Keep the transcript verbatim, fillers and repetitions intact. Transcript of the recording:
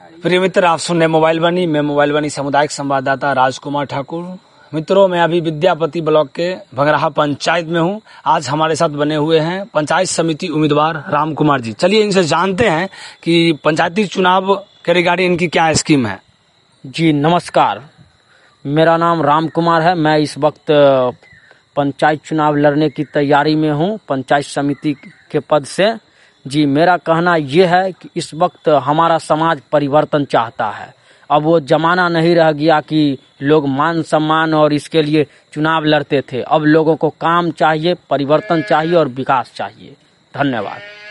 प्रिय मित्र, आप सुन रहे मोबाइल वाणी। मैं मोबाइल वाणी सामुदायिक संवाददाता राजकुमार ठाकुर। मित्रों, मैं अभी विद्यापति ब्लॉक के भंगराहा पंचायत में हूं। आज हमारे साथ बने हुए हैं पंचायत समिति उम्मीदवार राम कुमार जी। चलिए इनसे जानते हैं कि पंचायती चुनाव के रिगार्डिंग इनकी क्या स्कीम है। जी नमस्कार, मेरा नाम राम कुमार है। मैं इस वक्त पंचायत चुनाव लड़ने की तैयारी में हूं, पंचायत समिति के पद से। जी, मेरा कहना यह है कि इस वक्त हमारा समाज परिवर्तन चाहता है। अब वो जमाना नहीं रह गया कि लोग मान सम्मान और इसके लिए चुनाव लड़ते थे। अब लोगों को काम चाहिए, परिवर्तन चाहिए और विकास चाहिए। धन्यवाद।